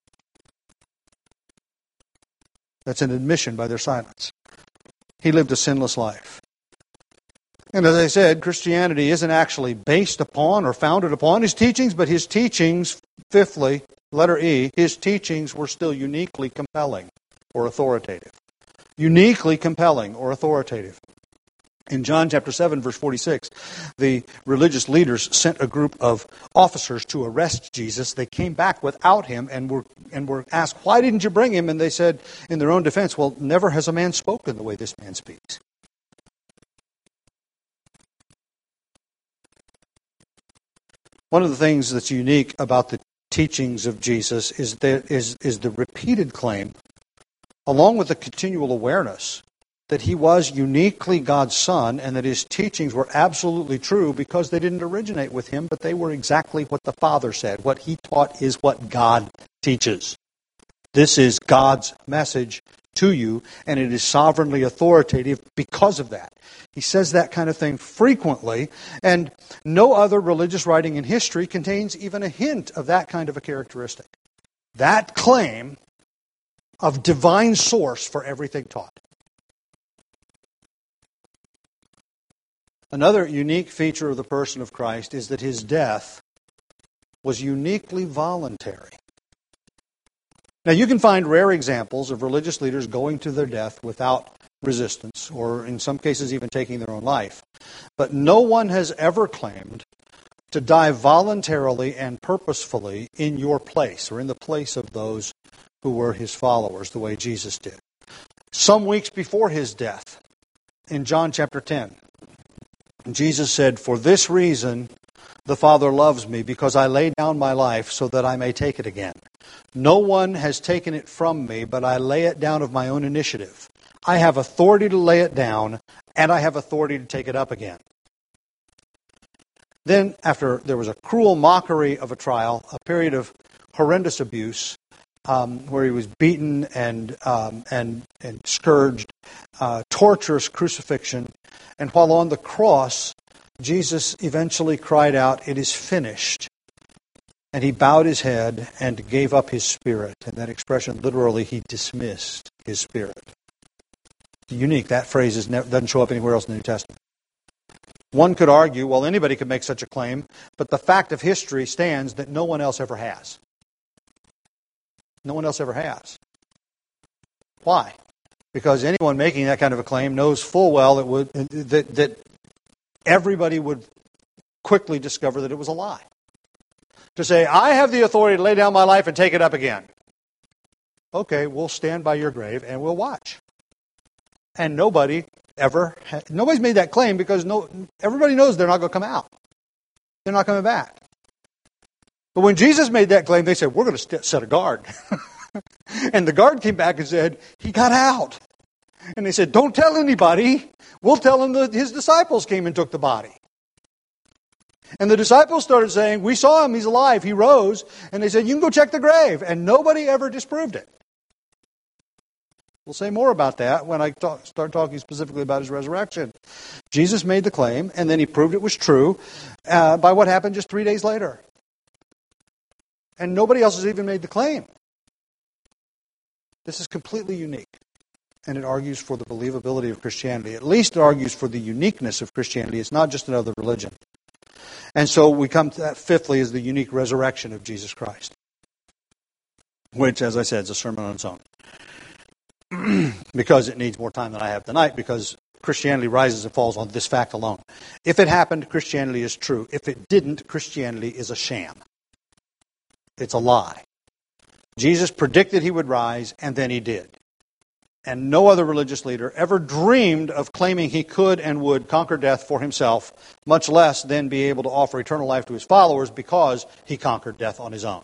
that's an admission by their silence. He lived a sinless life. And as I said, Christianity isn't actually based upon or founded upon his teachings, but his teachings, fifthly, letter E, his teachings were still uniquely compelling or authoritative. Uniquely compelling or authoritative. In John chapter seven, verse forty-six, the religious leaders sent a group of officers to arrest Jesus. They came back without him and were and were asked, why didn't you bring him? And they said in their own defense, well, never has a man spoken the way this man speaks. One of the things that's unique about the teachings of Jesus is, there, is, is the repeated claim, along with the continual awareness, that he was uniquely God's Son and that his teachings were absolutely true because they didn't originate with him, but they were exactly what the Father said. What he taught is what God teaches. This is God's message to you, and it is sovereignly authoritative because of that. He says that kind of thing frequently, and no other religious writing in history contains even a hint of that kind of a characteristic. That claim of divine source for everything taught. Another unique feature of the person of Christ is that his death was uniquely voluntary. Now, you can find rare examples of religious leaders going to their death without resistance, or in some cases even taking their own life. But no one has ever claimed to die voluntarily and purposefully in your place, or in the place of those who were his followers, the way Jesus did. Some weeks before his death, in John chapter ten, Jesus said, "For this reason the Father loves me, because I lay down my life so that I may take it again. No one has taken it from me, but I lay it down of my own initiative. I have authority to lay it down, and I have authority to take it up again." Then, after there was a cruel mockery of a trial, a period of horrendous abuse, um, where he was beaten and um, and and scourged, uh, torturous crucifixion, and while on the cross, Jesus eventually cried out, "It is finished." And he bowed his head and gave up his spirit. And that expression, literally, he dismissed his spirit. Unique. That phrase is never, doesn't show up anywhere else in the New Testament. One could argue, well, anybody could make such a claim, but the fact of history stands that no one else ever has. No one else ever has. Why? Because anyone making that kind of a claim knows full well it would, that, that everybody would quickly discover that it was a lie. To say, I have the authority to lay down my life and take it up again. Okay, we'll stand by your grave and we'll watch. And nobody ever, ha- nobody's made that claim because no, everybody knows they're not going to come out. They're not coming back. But when Jesus made that claim, they said, we're going to st- set a guard. And the guard came back and said, he got out. And they said, don't tell anybody. We'll tell him that his disciples came and took the body. And the disciples started saying, we saw him, he's alive, he rose. And they said, you can go check the grave. And nobody ever disproved it. We'll say more about that when I talk, start talking specifically about his resurrection. Jesus made the claim, and then he proved it was true uh, by what happened just three days later. And nobody else has even made the claim. This is completely unique. And it argues for the believability of Christianity. At least it argues for the uniqueness of Christianity. It's not just another religion. And so we come to that fifthly is the unique resurrection of Jesus Christ. Which, as I said, is a sermon on its own. Because it needs more time than I have tonight, because Christianity rises and falls on this fact alone. If it happened, Christianity is true. If it didn't, Christianity is a sham. It's a lie. Jesus predicted he would rise, and then he did. And no other religious leader ever dreamed of claiming he could and would conquer death for himself, much less then be able to offer eternal life to his followers because he conquered death on his own.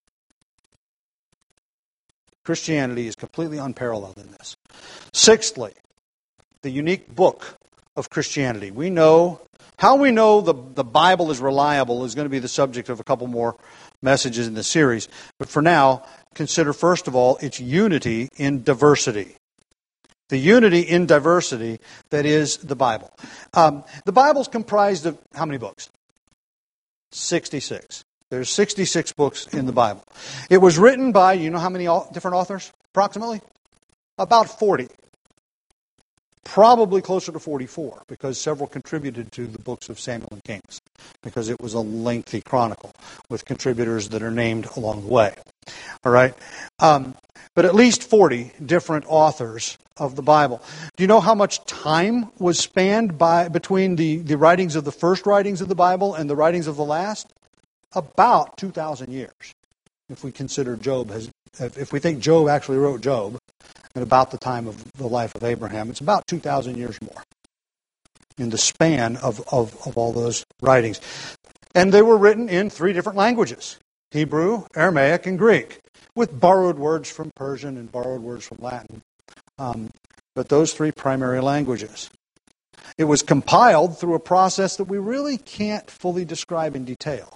Christianity is completely unparalleled in this. Sixthly, the unique book of Christianity. We know, how we know the, the Bible is reliable is going to be the subject of a couple more messages in the series. But for now, consider first of all its unity in diversity. The unity in diversity that is the Bible. Um, the Bible's comprised of how many books? sixty-six. There's sixty-six books in the Bible. It was written by, you know how many different authors, approximately? About forty. Probably closer to forty-four, because several contributed to the books of Samuel and Kings, because it was a lengthy chronicle with contributors that are named along the way. All right? Um, but at least forty different authors of the Bible. Do you know how much time was spanned by between the, the writings of the first writings of the Bible and the writings of the last? About two thousand years. If we consider Job, has, if we think Job actually wrote Job at about the time of the life of Abraham, it's about two thousand years more in the span of, of, of all those writings. And they were written in three different languages: Hebrew, Aramaic, and Greek, with borrowed words from Persian and borrowed words from Latin. Um, but those three primary languages. It was compiled through a process that we really can't fully describe in detail.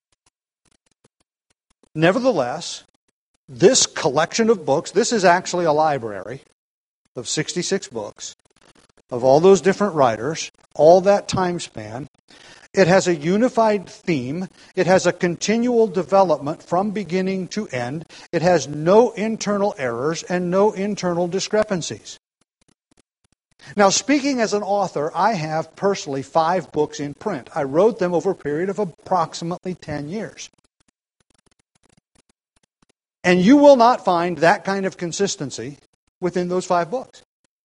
Nevertheless, this collection of books, this is actually a library of sixty-six books of all those different writers, all that time span. It has a unified theme. It has a continual development from beginning to end. It has no internal errors and no internal discrepancies. Now, speaking as an author, I have personally five books in print. I wrote them over a period of approximately ten years. And you will not find that kind of consistency within those five books.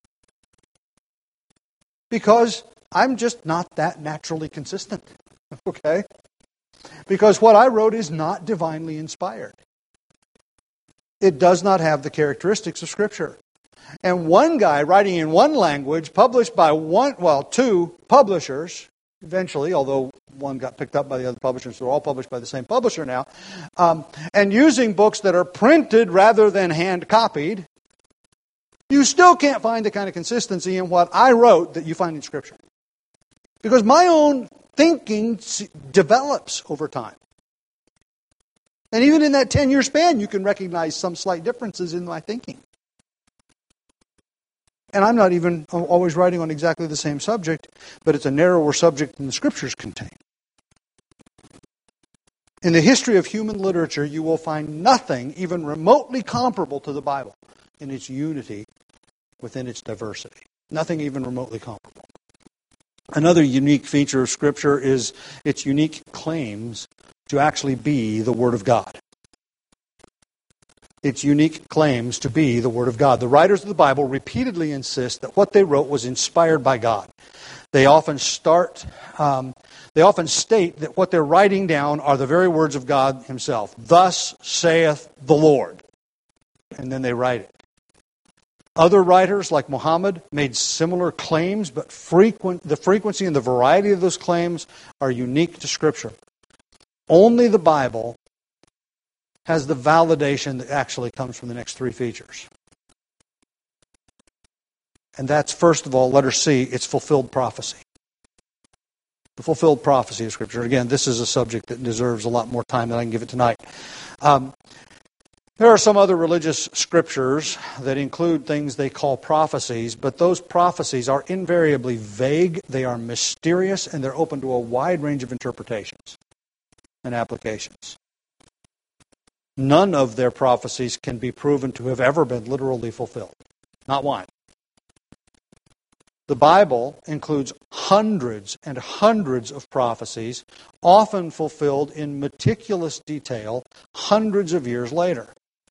Because I'm just not that naturally consistent. Okay? Because what I wrote is not divinely inspired. It does not have the characteristics of Scripture. And one guy writing in one language, published by one, well, two publishers, eventually, although one got picked up by the other publishers, they're all published by the same publisher now, um, and using books that are printed rather than hand-copied, you still can't find the kind of consistency in what I wrote that you find in Scripture. Because my own thinking develops over time. And even in that ten-year span, you can recognize some slight differences in my thinking. And I'm not even always writing on exactly the same subject, but it's a narrower subject than the Scriptures contain. In the history of human literature, you will find nothing even remotely comparable to the Bible in its unity within its diversity. Nothing even remotely comparable. Another unique feature of Scripture is its unique claims to actually be the Word of God. Its unique claims to be the Word of God. The writers of the Bible repeatedly insist that what they wrote was inspired by God. They often start, um, they often state that what they're writing down are the very words of God Himself. Thus saith the Lord. And then they write it. Other writers, like Muhammad, made similar claims, but frequent, the frequency and the variety of those claims are unique to Scripture. Only the Bible has the validation that actually comes from the next three features. And that's, first of all, letter C, it's fulfilled prophecy. The fulfilled prophecy of Scripture. Again, this is a subject that deserves a lot more time than I can give it tonight. Um, There are some other religious scriptures that include things they call prophecies, but those prophecies are invariably vague, they are mysterious, and they're open to a wide range of interpretations and applications. None of their prophecies can be proven to have ever been literally fulfilled. Not one. The Bible includes hundreds and hundreds of prophecies, often fulfilled in meticulous detail hundreds of years later.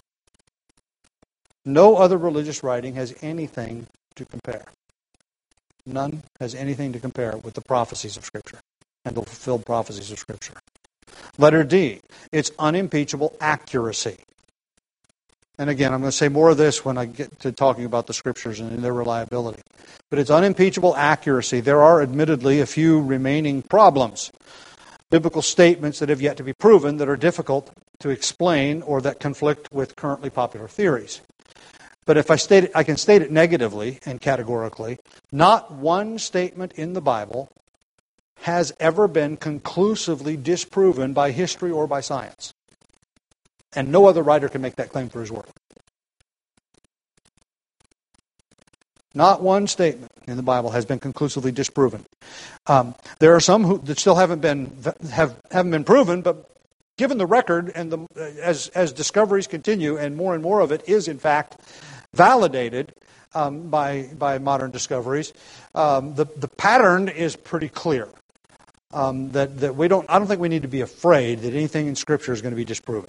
No other religious writing has anything to compare. None has anything to compare with the prophecies of Scripture and the fulfilled prophecies of Scripture. Letter D, it's unimpeachable accuracy. And again, I'm going to say more of this when I get to talking about the Scriptures and their reliability. But it's unimpeachable accuracy. There are admittedly a few remaining problems. Biblical statements that have yet to be proven that are difficult to explain or that conflict with currently popular theories. But if I state it, I can state it negatively and categorically. Not one statement in the Bible has ever been conclusively disproven by history or by science. And no other writer can make that claim for his work. Not one statement in the Bible has been conclusively disproven. Um, there are some who that still haven't been have haven't been proven, but given the record and the as as discoveries continue, and more and more of it is in fact validated um, by by modern discoveries, um, the the pattern is pretty clear. Um, that that we don't I don't think we need to be afraid that anything in Scripture is going to be disproven.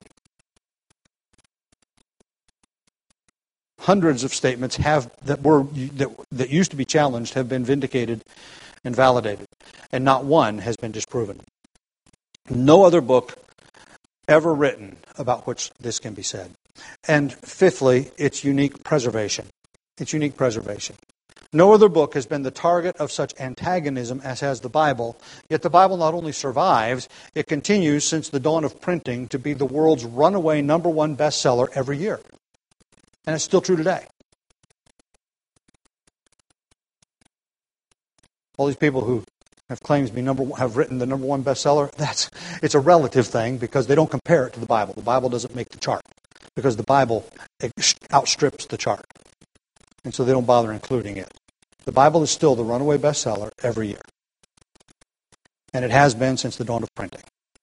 Hundreds of statements have that were that, that used to be challenged have been vindicated and validated, and not one has been disproven. No other book ever written about which this can be said. And fifthly, its unique preservation. Its unique preservation. No other book has been the target of such antagonism as has the Bible, yet the Bible not only survives, it continues since the dawn of printing to be the world's runaway number one bestseller every year. And it's still true today. All these people who have claims to be number have written the number one bestseller, that's it's a relative thing because they don't compare it to the Bible. The Bible doesn't make the chart because the Bible outstrips the chart. And so they don't bother including it. The Bible is still the runaway bestseller every year. And it has been since the dawn of printing.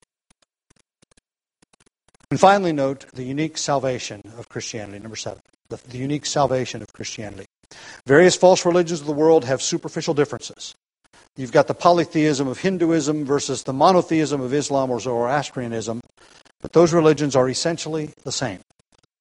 And finally note the unique salvation of Christianity, number seven. The, the unique salvation of Christianity. Various false religions of the world have superficial differences. You've got the polytheism of Hinduism versus the monotheism of Islam or Zoroastrianism, but those religions are essentially the same.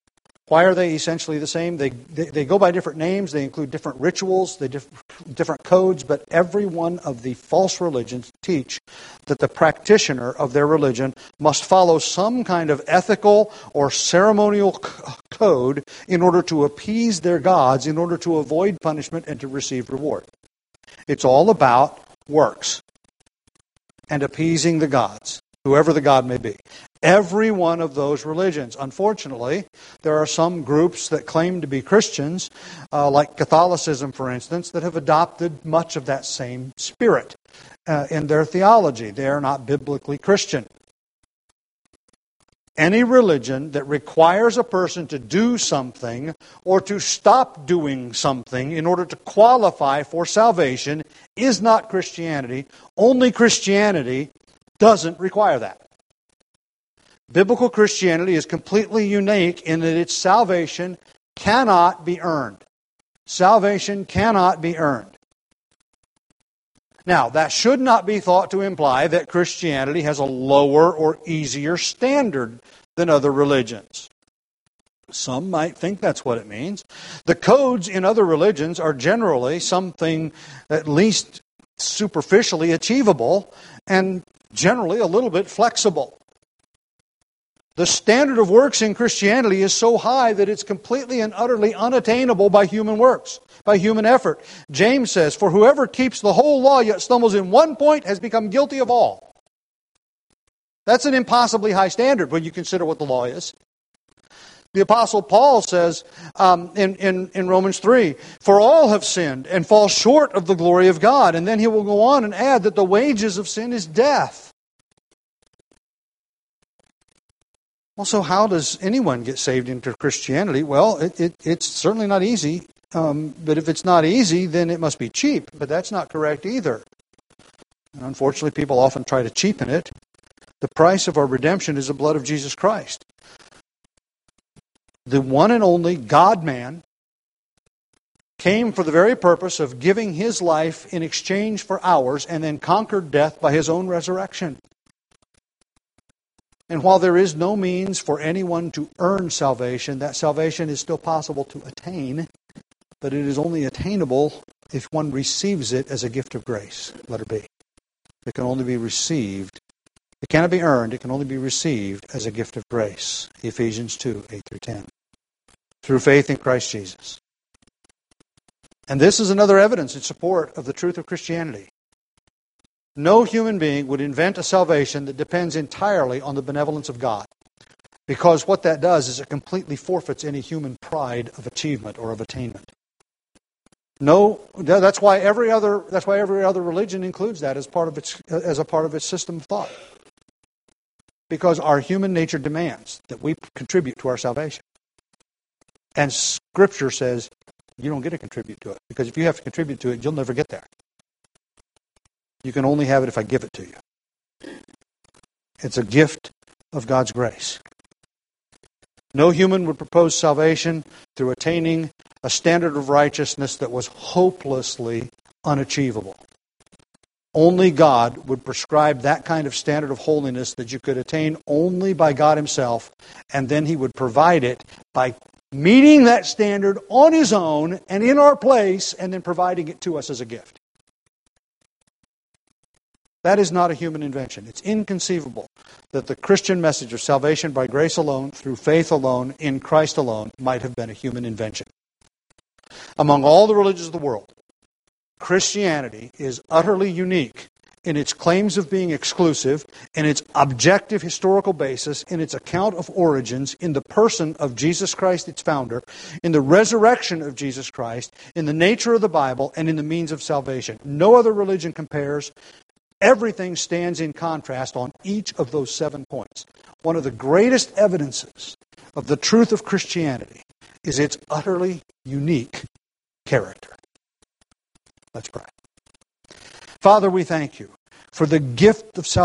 Why are they essentially the same? They, they, they go by different names, they include different rituals, they diff, different codes, but every one of the false religions teach that the practitioner of their religion must follow some kind of ethical or ceremonial c- code in order to appease their gods, in order to avoid punishment and to receive reward. It's all about works and appeasing the gods, whoever the god may be. Every one of those religions. Unfortunately, there are some groups that claim to be Christians, uh, like Catholicism, for instance, that have adopted much of that same spirit uh, in their theology. They are not biblically Christian. Any religion that requires a person to do something or to stop doing something in order to qualify for salvation is not Christianity. Only Christianity doesn't require that. Biblical Christianity is completely unique in that its salvation cannot be earned. Salvation cannot be earned. Now, that should not be thought to imply that Christianity has a lower or easier standard than other religions. Some might think that's what it means. The codes in other religions are generally something at least superficially achievable and generally a little bit flexible. The standard of works in Christianity is so high that it's completely and utterly unattainable by human works, by human effort. James says, "For whoever keeps the whole law yet stumbles in one point has become guilty of all." That's an impossibly high standard when you consider what the law is. The Apostle Paul says um, in, in, in Romans three, "For all have sinned and fall short of the glory of God." And then he will go on and add that the wages of sin is death. Also, how does anyone get saved into Christianity? Well, it, it, it's certainly not easy. Um, but if it's not easy, then it must be cheap. But that's not correct either. And unfortunately, people often try to cheapen it. The price of our redemption is the blood of Jesus Christ. The one and only God-man came for the very purpose of giving His life in exchange for ours and then conquered death by His own resurrection. And while there is no means for anyone to earn salvation, that salvation is still possible to attain, but it is only attainable if one receives it as a gift of grace. Letter B. It can only be received. It cannot be earned. It can only be received as a gift of grace. Ephesians two, eight through ten. Through faith in Christ Jesus. And this is another evidence in support of the truth of Christianity. No human being would invent a salvation that depends entirely on the benevolence of God. Because what that does is it completely forfeits any human pride of achievement or of attainment. No, that's why every other that's why every other religion includes that as part of its as a part of its system of thought. Because our human nature demands that we contribute to our salvation. And Scripture says you don't get to contribute to it. Because if you have to contribute to it, you'll never get there. You can only have it if I give it to you. It's a gift of God's grace. No human would propose salvation through attaining a standard of righteousness that was hopelessly unachievable. Only God would prescribe that kind of standard of holiness that you could attain only by God Himself, and then He would provide it by meeting that standard on His own and in our place, and then providing it to us as a gift. That is not a human invention. It's inconceivable that the Christian message of salvation by grace alone, through faith alone, in Christ alone, might have been a human invention. Among all the religions of the world, Christianity is utterly unique in its claims of being exclusive, in its objective historical basis, in its account of origins, in the person of Jesus Christ, its founder, in the resurrection of Jesus Christ, in the nature of the Bible, and in the means of salvation. No other religion compares. Everything stands in contrast on each of those seven points. One of the greatest evidences of the truth of Christianity is its utterly unique character. Let's pray. Father, we thank You for the gift of salvation.